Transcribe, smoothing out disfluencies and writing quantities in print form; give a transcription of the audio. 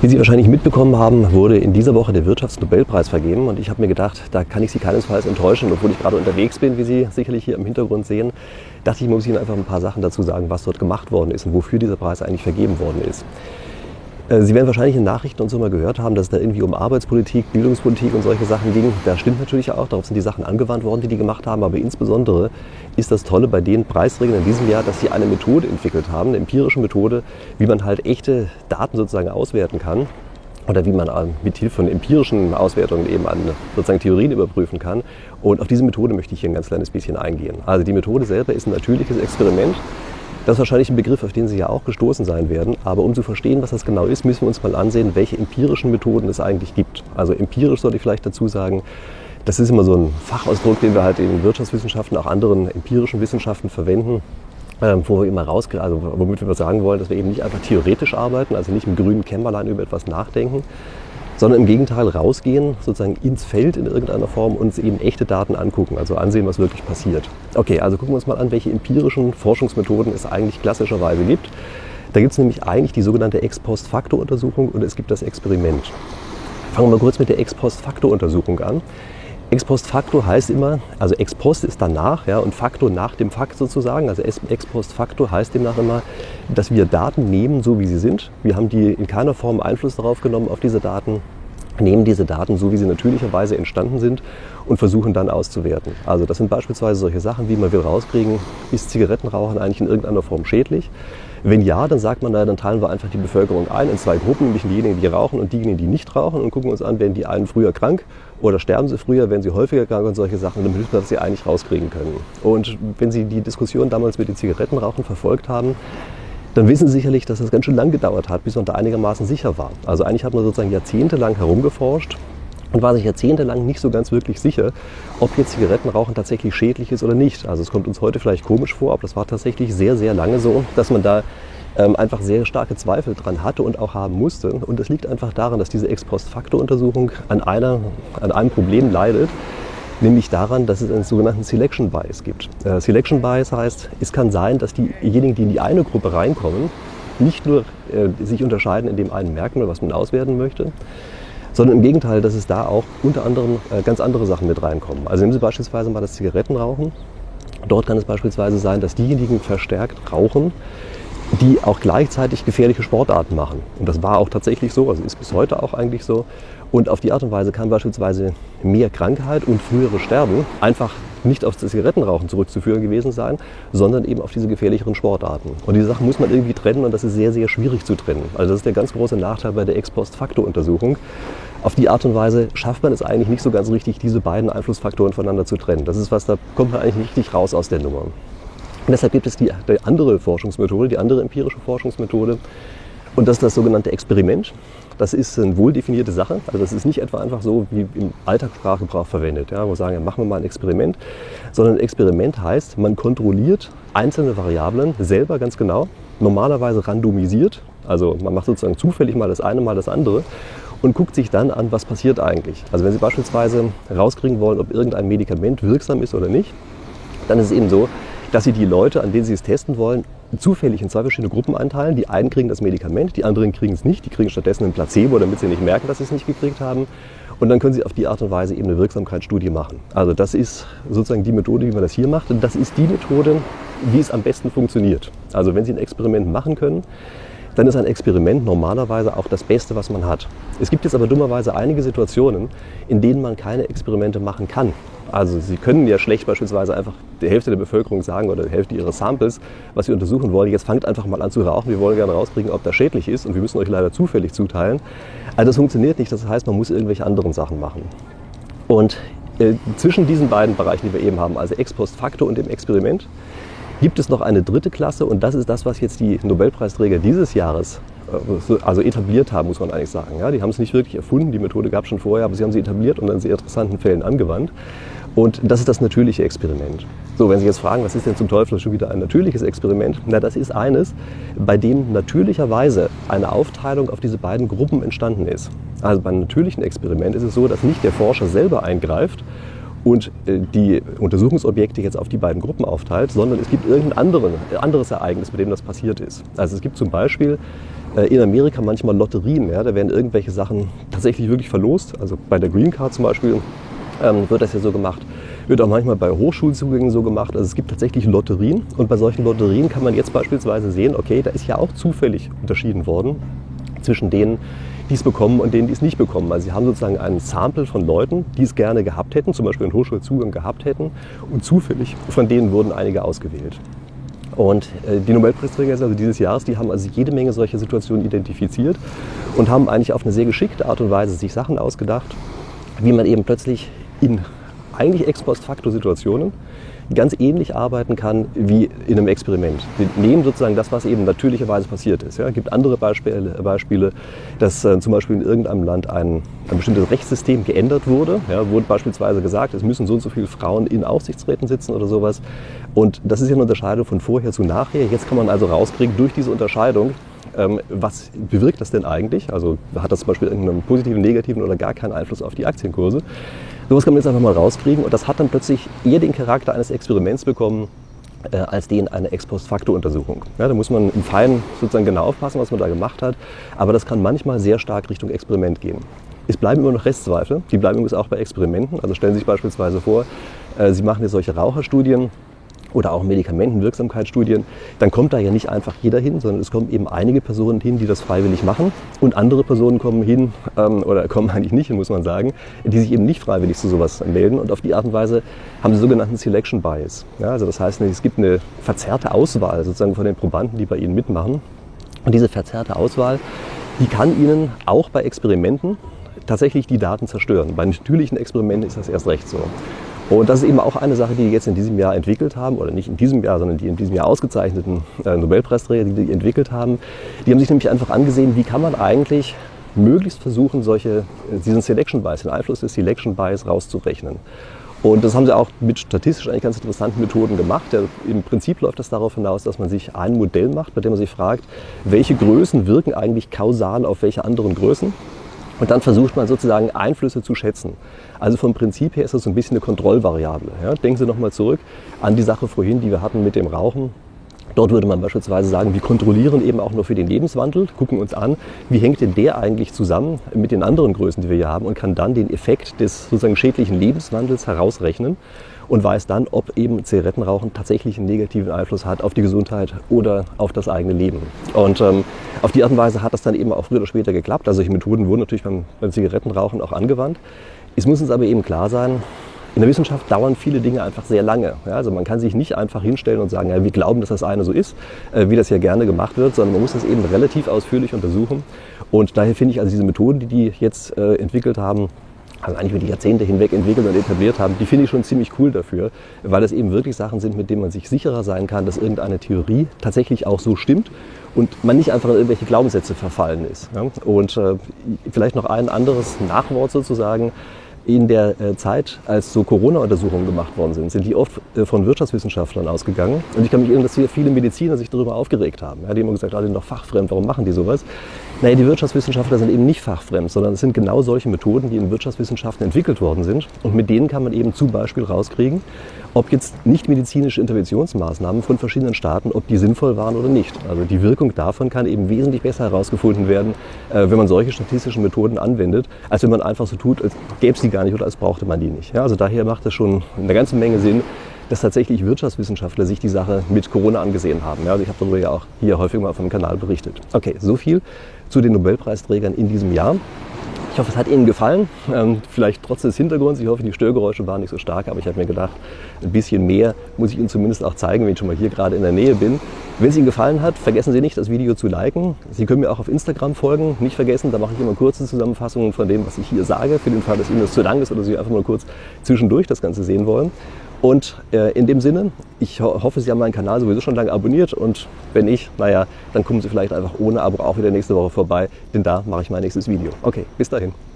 Wie Sie wahrscheinlich mitbekommen haben, wurde in dieser Woche der Wirtschaftsnobelpreis vergeben und ich habe mir gedacht, da kann ich Sie keinesfalls enttäuschen, obwohl ich gerade unterwegs bin, wie Sie sicherlich hier im Hintergrund sehen, dachte ich, muss Ihnen einfach ein paar Sachen dazu sagen, was dort gemacht worden ist und wofür dieser Preis eigentlich vergeben worden ist. Sie werden wahrscheinlich in Nachrichten und so mal gehört haben, dass es da irgendwie um Arbeitspolitik, Bildungspolitik und solche Sachen ging. Das stimmt natürlich auch, darauf sind die Sachen angewandt worden, die die gemacht haben, aber insbesondere ist das Tolle bei den Preisträgern in diesem Jahr, dass sie eine Methode entwickelt haben, eine empirische Methode, wie man halt echte Daten sozusagen auswerten kann oder wie man mit Hilfe von empirischen Auswertungen eben an sozusagen Theorien überprüfen kann. Und auf diese Methode möchte ich hier ein ganz kleines bisschen eingehen. Also die Methode selber ist ein natürliches Experiment. Das ist wahrscheinlich ein Begriff, auf den Sie ja auch gestoßen sein werden. Aber um zu verstehen, was das genau ist, müssen wir uns mal ansehen, welche empirischen Methoden es eigentlich gibt. Also empirisch sollte ich vielleicht dazu sagen, das ist immer so ein Fachausdruck, den wir halt in Wirtschaftswissenschaften, auch anderen empirischen Wissenschaften verwenden, womit wir sagen wollen, dass wir eben nicht einfach theoretisch arbeiten, also nicht im grünen Kämmerlein über etwas nachdenken, sondern im Gegenteil rausgehen, sozusagen ins Feld in irgendeiner Form, uns eben echte Daten angucken, also ansehen, was wirklich passiert. Okay, also gucken wir uns mal an, welche empirischen Forschungsmethoden es eigentlich klassischerweise gibt. Da gibt es nämlich eigentlich die sogenannte Ex-Post-Facto-Untersuchung und es gibt das Experiment. Fangen wir mal kurz mit der Ex-Post-Facto-Untersuchung an. Ex-Post-Facto heißt immer, also Ex-Post ist danach, ja, und Facto nach dem Fakt sozusagen. Also Ex-Post-Facto heißt demnach immer, dass wir Daten nehmen, so wie sie sind. Wir haben die in keiner Form Einfluss darauf genommen, auf diese Daten, nehmen diese Daten so, wie sie natürlicherweise entstanden sind und versuchen dann auszuwerten. Also das sind beispielsweise solche Sachen, wie man will rauskriegen, ist Zigarettenrauchen eigentlich in irgendeiner Form schädlich? Wenn ja, dann sagt man, dann teilen wir einfach die Bevölkerung ein in zwei Gruppen, nämlich diejenigen, die rauchen und diejenigen, die nicht rauchen und gucken uns an, werden die einen früher krank oder sterben sie früher, werden sie häufiger krank und solche Sachen, damit wir das sie eigentlich rauskriegen können. Und wenn Sie die Diskussion damals mit den Zigarettenrauchen verfolgt haben, dann wissen Sie sicherlich, dass das ganz schön lang gedauert hat, bis man da einigermaßen sicher war. Also eigentlich hat man sozusagen jahrzehntelang herumgeforscht und war sich jahrzehntelang nicht so ganz wirklich sicher, ob jetzt Zigarettenrauchen tatsächlich schädlich ist oder nicht. Also es kommt uns heute vielleicht komisch vor, aber das war tatsächlich sehr, sehr lange so, dass man da einfach sehr starke Zweifel dran hatte und auch haben musste. Und das liegt einfach daran, dass diese Ex-Post-Facto-Untersuchung an einem Problem leidet, nämlich daran, dass es einen sogenannten Selection Bias gibt. Selection Bias heißt, es kann sein, dass diejenigen, die in die eine Gruppe reinkommen, nicht nur sich unterscheiden in dem einen Merkmal, was man auswerten möchte, sondern im Gegenteil, dass es da auch unter anderem ganz andere Sachen mit reinkommen. Also nehmen Sie beispielsweise mal das Zigarettenrauchen. Dort kann es beispielsweise sein, dass diejenigen verstärkt rauchen, die auch gleichzeitig gefährliche Sportarten machen. Und das war auch tatsächlich so, also ist bis heute auch eigentlich so. Und auf die Art und Weise kann beispielsweise mehr Krankheit und frühere Sterben einfach nicht auf das Zigarettenrauchen zurückzuführen gewesen sein, sondern eben auf diese gefährlicheren Sportarten. Und diese Sachen muss man irgendwie trennen und das ist sehr, sehr schwierig zu trennen. Also das ist der ganz große Nachteil bei der Ex-Post-Facto-Untersuchung. Auf die Art und Weise schafft man es eigentlich nicht so ganz richtig, diese beiden Einflussfaktoren voneinander zu trennen. Das ist was, da kommt man eigentlich nicht richtig raus aus der Nummer. Und deshalb gibt es die andere Forschungsmethode, die andere empirische Forschungsmethode. Und das ist das sogenannte Experiment. Das ist eine wohl definierte Sache. Also das ist nicht etwa einfach so wie im Alltagssprachgebrauch verwendet, ja, wo wir sagen, ja, machen wir mal ein Experiment. Sondern ein Experiment heißt, man kontrolliert einzelne Variablen selber ganz genau, normalerweise randomisiert. Also man macht sozusagen zufällig mal das eine, mal das andere und guckt sich dann an, was passiert eigentlich. Also wenn Sie beispielsweise rauskriegen wollen, ob irgendein Medikament wirksam ist oder nicht, dann ist es eben so, dass Sie die Leute, an denen Sie es testen wollen, zufällig in zwei verschiedene Gruppen einteilen. Die einen kriegen das Medikament, die anderen kriegen es nicht. Die kriegen stattdessen ein Placebo, damit sie nicht merken, dass sie es nicht gekriegt haben. Und dann können Sie auf die Art und Weise eben eine Wirksamkeitsstudie machen. Also das ist sozusagen die Methode, wie man das hier macht. Und das ist die Methode, wie es am besten funktioniert. Also wenn Sie ein Experiment machen können, dann ist ein Experiment normalerweise auch das Beste, was man hat. Es gibt jetzt aber dummerweise einige Situationen, in denen man keine Experimente machen kann. Also Sie können ja schlecht beispielsweise einfach der Hälfte der Bevölkerung sagen oder der Hälfte Ihrer Samples, was Sie untersuchen wollen, jetzt fangt einfach mal an zu rauchen, wir wollen gerne rauskriegen, ob das schädlich ist und wir müssen euch leider zufällig zuteilen. Also das funktioniert nicht, das heißt, man muss irgendwelche anderen Sachen machen. Und zwischen diesen beiden Bereichen, die wir eben haben, also Ex-Post-Facto und dem Experiment, gibt es noch eine dritte Klasse und das ist das, was jetzt die Nobelpreisträger dieses Jahres also etabliert haben, muss man eigentlich sagen. Ja, die haben es nicht wirklich erfunden, die Methode gab es schon vorher, aber sie haben sie etabliert und in sehr interessanten Fällen angewandt. Und das ist das natürliche Experiment. So, wenn Sie jetzt fragen, was ist denn zum Teufel schon wieder ein natürliches Experiment? Na, das ist eines, bei dem natürlicherweise eine Aufteilung auf diese beiden Gruppen entstanden ist. Also beim natürlichen Experiment ist es so, dass nicht der Forscher selber eingreift und die Untersuchungsobjekte jetzt auf die beiden Gruppen aufteilt, sondern es gibt irgendein anderes Ereignis, bei dem das passiert ist. Also es gibt zum Beispiel In Amerika manchmal Lotterien, ja, da werden irgendwelche Sachen tatsächlich wirklich verlost. Also bei der Green Card zum Beispiel wird das ja so gemacht. Wird auch manchmal bei Hochschulzugängen so gemacht. Also es gibt tatsächlich Lotterien und bei solchen Lotterien kann man jetzt beispielsweise sehen, okay, da ist ja auch zufällig unterschieden worden zwischen denen, die es bekommen und denen, die es nicht bekommen. Also sie haben sozusagen einen Sample von Leuten, die es gerne gehabt hätten, zum Beispiel einen Hochschulzugang gehabt hätten und zufällig von denen wurden einige ausgewählt. Und die Nobelpreisträger also dieses Jahres, die haben also jede Menge solcher Situationen identifiziert und haben eigentlich auf eine sehr geschickte Art und Weise sich Sachen ausgedacht, wie man eben plötzlich in eigentlich Ex-Post-Facto-Situationen ganz ähnlich arbeiten kann wie in einem Experiment. Wir nehmen sozusagen das, was eben natürlicherweise passiert ist. Ja. Es gibt andere Beispiele, dass zum Beispiel in irgendeinem Land ein bestimmtes Rechtssystem geändert wurde. Ja, wurde beispielsweise gesagt, es müssen so und so viele Frauen in Aufsichtsräten sitzen oder sowas. Und das ist ja eine Unterscheidung von vorher zu nachher. Jetzt kann man also rauskriegen durch diese Unterscheidung, was bewirkt das denn eigentlich? Also hat das zum Beispiel irgendeinen positiven, negativen oder gar keinen Einfluss auf die Aktienkurse? Sowas kann man jetzt einfach mal rauskriegen und das hat dann plötzlich eher den Charakter eines Experiments bekommen, als den einer Ex-Post-Facto-Untersuchung. Ja, da muss man im Feinen sozusagen genau aufpassen, was man da gemacht hat, aber das kann manchmal sehr stark Richtung Experiment gehen. Es bleiben immer noch Restzweifel, die bleiben übrigens auch bei Experimenten. Also stellen Sie sich beispielsweise vor, Sie machen jetzt solche Raucherstudien oder auch Medikamentenwirksamkeitsstudien, dann kommt da ja nicht einfach jeder hin, sondern es kommen eben einige Personen hin, die das freiwillig machen und andere Personen kommen hin, oder kommen eigentlich nicht hin, muss man sagen, die sich eben nicht freiwillig zu sowas melden und auf die Art und Weise haben sie sogenannten Selection Bias. Ja, also das heißt, es gibt eine verzerrte Auswahl sozusagen von den Probanden, die bei ihnen mitmachen und diese verzerrte Auswahl, die kann ihnen auch bei Experimenten tatsächlich die Daten zerstören. Bei natürlichen Experimenten ist das erst recht so. Und das ist eben auch eine Sache, die jetzt in diesem Jahr entwickelt haben, oder nicht in diesem Jahr, sondern die in diesem Jahr ausgezeichneten Nobelpreisträger, die entwickelt haben. Die haben sich nämlich einfach angesehen, wie kann man eigentlich möglichst versuchen, diesen Selection Bias, den Einfluss des Selection Bias rauszurechnen. Und das haben sie auch mit statistisch eigentlich ganz interessanten Methoden gemacht. Ja, im Prinzip läuft das darauf hinaus, dass man sich ein Modell macht, bei dem man sich fragt, welche Größen wirken eigentlich kausal auf welche anderen Größen. Und dann versucht man sozusagen Einflüsse zu schätzen. Also vom Prinzip her ist das so ein bisschen eine Kontrollvariable. Ja, denken Sie nochmal zurück an die Sache vorhin, die wir hatten mit dem Rauchen. Dort würde man beispielsweise sagen, wir kontrollieren eben auch nur für den Lebenswandel, gucken uns an, wie hängt denn der eigentlich zusammen mit den anderen Größen, die wir hier haben und kann dann den Effekt des sozusagen schädlichen Lebenswandels herausrechnen und weiß dann, ob eben Zigarettenrauchen tatsächlich einen negativen Einfluss hat auf die Gesundheit oder auf das eigene Leben. Und auf die Art und Weise hat das dann eben auch früher oder später geklappt. Also solche Methoden wurden natürlich beim Zigarettenrauchen auch angewandt. Es muss uns aber eben klar sein, in der Wissenschaft dauern viele Dinge einfach sehr lange. Ja, also man kann sich nicht einfach hinstellen und sagen, ja, wir glauben, dass das eine so ist, wie das ja gerne gemacht wird, sondern man muss das eben relativ ausführlich untersuchen. Und daher finde ich also diese Methoden, die jetzt entwickelt haben, also eigentlich über die Jahrzehnte hinweg entwickelt und etabliert haben, die finde ich schon ziemlich cool dafür, weil das eben wirklich Sachen sind, mit denen man sich sicherer sein kann, dass irgendeine Theorie tatsächlich auch so stimmt und man nicht einfach in irgendwelche Glaubenssätze verfallen ist. Ja? Und vielleicht noch ein anderes Nachwort sozusagen. In der Zeit, als so Corona-Untersuchungen gemacht worden sind die oft von Wirtschaftswissenschaftlern ausgegangen. Und ich kann mich erinnern, dass viele Mediziner sich darüber aufgeregt haben. Ja, die haben immer gesagt, die sind doch fachfremd, warum machen die sowas? Naja, die Wirtschaftswissenschaftler sind eben nicht fachfremd, sondern es sind genau solche Methoden, die in Wirtschaftswissenschaften entwickelt worden sind. Und mit denen kann man eben zum Beispiel rauskriegen, ob jetzt nicht-medizinische Interventionsmaßnahmen von verschiedenen Staaten, ob die sinnvoll waren oder nicht. Also die Wirkung davon kann eben wesentlich besser herausgefunden werden, wenn man solche statistischen Methoden anwendet, als wenn man einfach so tut, als gäbe es die gar nicht oder als brauchte man die nicht. Ja, also daher macht es schon eine ganze Menge Sinn, dass tatsächlich Wirtschaftswissenschaftler sich die Sache mit Corona angesehen haben. Ja, also ich habe darüber ja auch hier häufig mal auf dem Kanal berichtet. Okay, so viel zu den Nobelpreisträgern in diesem Jahr. Ich hoffe, es hat Ihnen gefallen. Vielleicht trotz des Hintergrunds. Ich hoffe, die Störgeräusche waren nicht so stark, aber ich habe mir gedacht, ein bisschen mehr muss ich Ihnen zumindest auch zeigen, wenn ich schon mal hier gerade in der Nähe bin. Wenn es Ihnen gefallen hat, vergessen Sie nicht, das Video zu liken. Sie können mir auch auf Instagram folgen. Nicht vergessen, da mache ich immer kurze Zusammenfassungen von dem, was ich hier sage, für den Fall, dass Ihnen das zu lang ist oder Sie einfach mal kurz zwischendurch das Ganze sehen wollen. Und in dem Sinne, ich hoffe, Sie haben meinen Kanal sowieso schon lange abonniert und wenn nicht, naja, dann kommen Sie vielleicht einfach ohne Abo auch wieder nächste Woche vorbei, denn da mache ich mein nächstes Video. Okay, bis dahin.